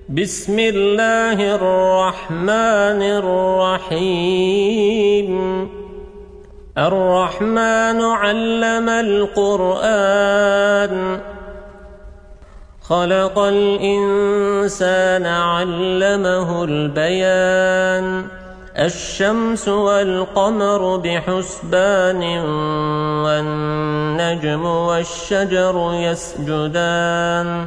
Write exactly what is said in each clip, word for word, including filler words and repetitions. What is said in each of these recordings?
بسم الله الرحمن الرحيم الرحمن علم القرآن خلق الإنسان علمه البيان الشمس والقمر بحسبان والنجم والشجر يسجدان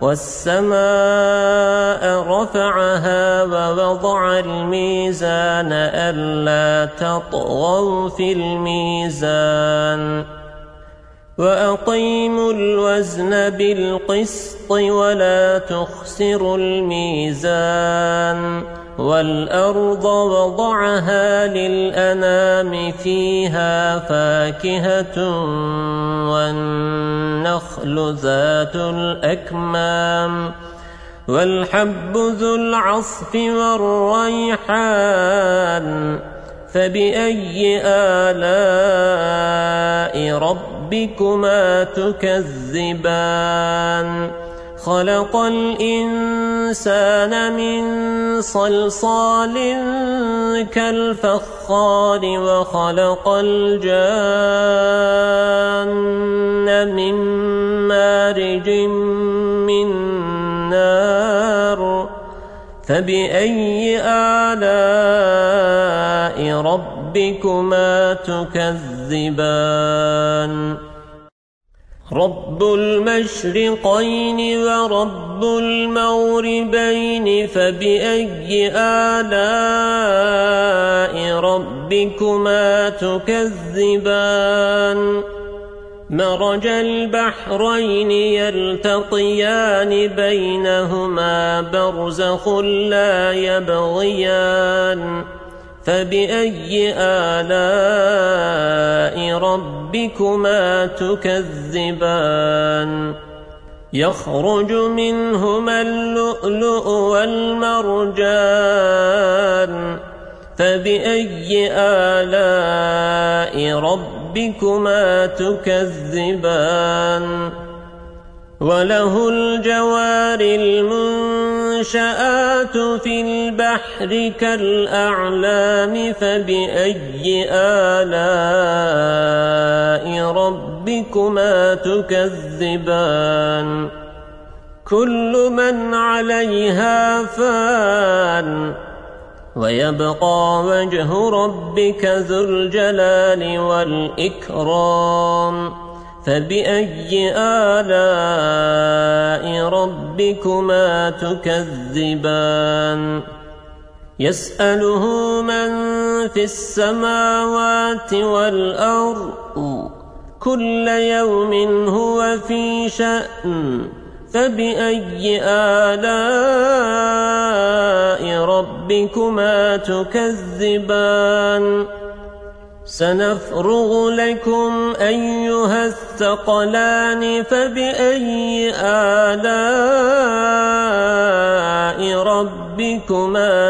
والسماء رفعها ووضع الميزان ألا تطغوا في الميزان وأقيموا الوزن بالقسط ولا تخسروا الميزان والأرض وضعها للأنام فيها فاكهة والنخل ذات الأكمام والحب ذو العصف والريحان فبأي آلاء ربكما تكذبان خلق الإنسان من صلصال كالفخار وخلق الجان من مارج من نار فبأي آلاء ربكما تكذبان رب المشرقين ورب المغربين فبأي آلاء ربكما تكذبان مرج البحرين يلتقيان بينهما برزخ لا يبغيان فبأي آلاء ربكما تكذبان يخرج منهما اللؤلؤ والمرجان فبأي آلاء ربكما تكذبان وله الجوار المنشآت في البحر كالأعلام فبأي آلاء ربكما تكذبان كل من عليها فان ويبقى وجه ربك ذو الجلال والإكرام فبأي آلاء ربكما تكذبان يسأله من في السماوات والأرض كل يوم هو في شأن فبأي آلاء ربكما تكذبان سنفرغ لكم أيها الثقلان فبأي آلاء ربكما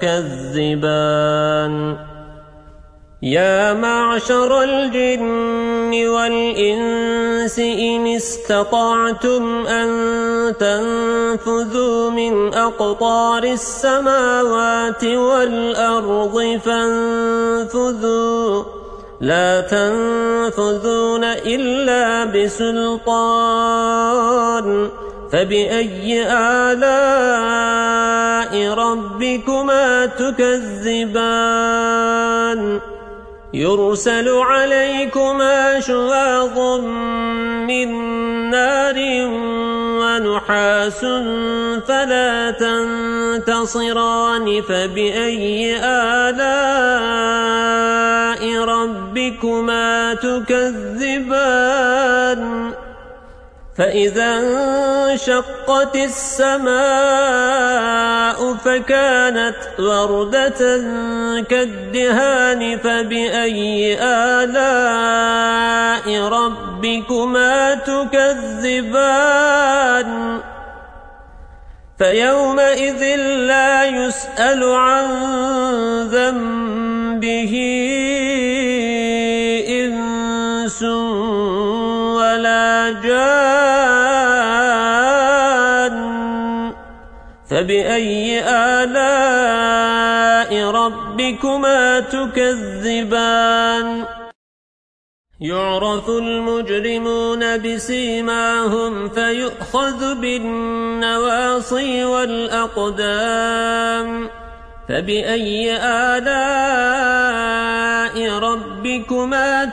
تكذبان يا معشر الجن والإنس إن استطعتم أن تنفذوا من أقطار السماوات والأرض فانفذوا لا تنفذون إلا بسلطان فبأي آلاء ربكما تكذبان يرسل عليكما شواظ من نار ونحاس فلا تنتصران فبأي آلاء ربكما تكذبان فإذا انشقت السماء فكانت وردة كالدهان فبأي آلاء ربكما تكذبان فيومئذ لا يسأل عن ذنبه إنس ولا جان فبأي آلاء ربكما تكذبان يعرف المجرمون بسيماهم فيؤخذ بالنواصي والأقدام فبأي آلاء ربكما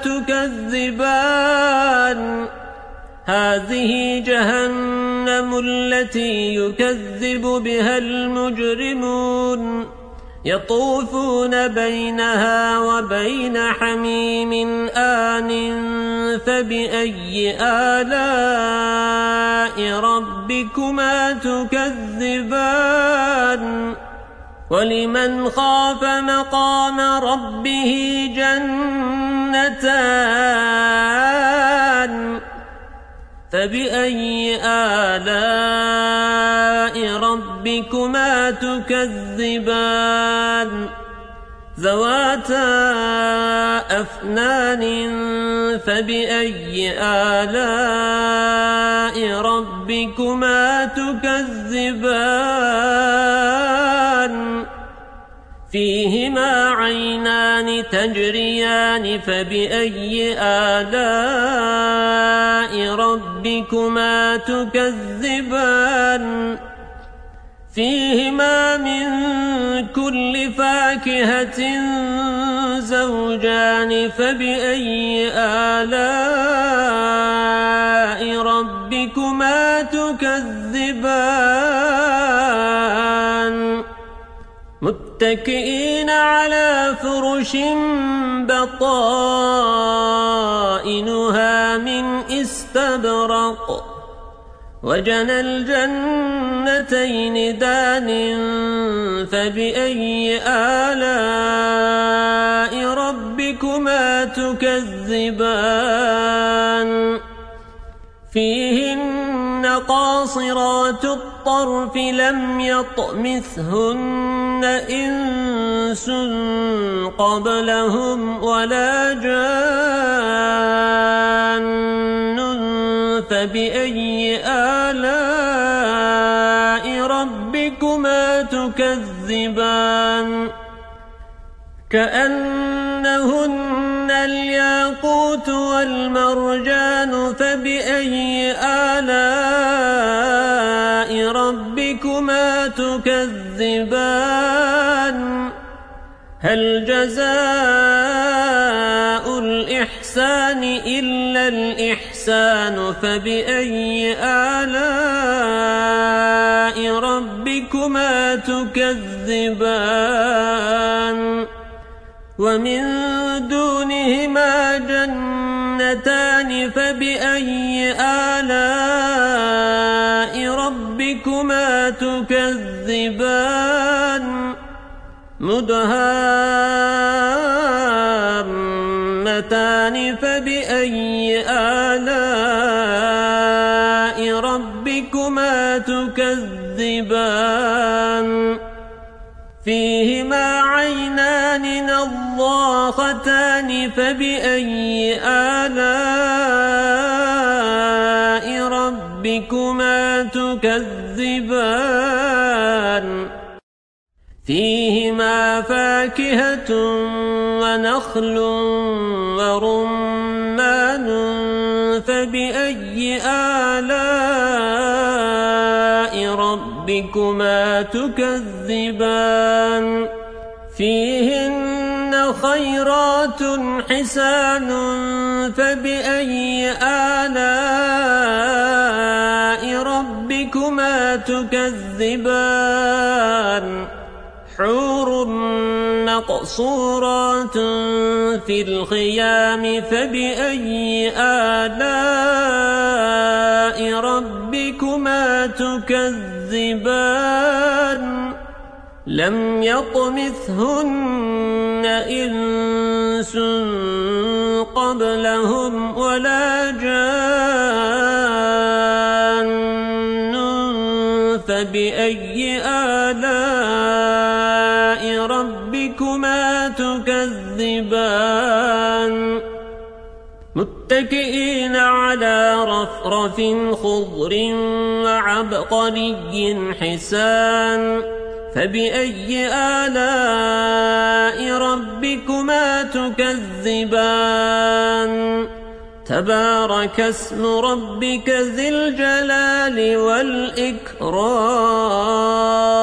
تكذبان هذه جهنم التي يكذب بها المجرمون يطوفون بينها وبين حميم آن فبأي آلاء ربكما تكذبان ولمن خاف مقام ربه جنتان فبأي آلاء ربكما تكذبان ذواتا أفنان فبأي آلاء ربكما تكذبان فيهما عينان تجريان فبأي آلاء ربكما تكذبان فيهما من كل فاكهة زوجان فبأي آلاء ربكما تكذبان متكئين على فرش بطائنها من استبرق وجنى الجنتين دان فبأي آلاء ربكما تكذبان فيهن قاصرات الطرف لم يطمثهن إنس قبلهم ولا جان فبأي آلاء ربكما تكذبان كأنهن الياقوت والمرجان فبأي آلاء ربكما تكذبان هل جزاء الإحسان إلا الإحسان فبأي آلاء ربكما تكذبان ومن دونهما جنتان فبأي آلاء ربكما تكذبان مدهامتان فبأي آلاء ربكما تكذبان فيهما عينان نضاختان فبأي آلاء ربكما تكذبان فيهما فاكهة ونخل ورمان فبأي آلاء ربكما تكذبان فيهن خيرات حسان فبأي آلاء ربكما تكذبان حور مقصورات في الخيام فبأي آلاء ربكما تكذبان لم يطمثهن إنس قبلهم ولا جان فبأي آلاء ربكما تكذبان متكئين على رفرف خضر وعبقري حسان فبأي آلاء ربكما تكذبان تبارك اسم ربك ذي الجلال والإكرام.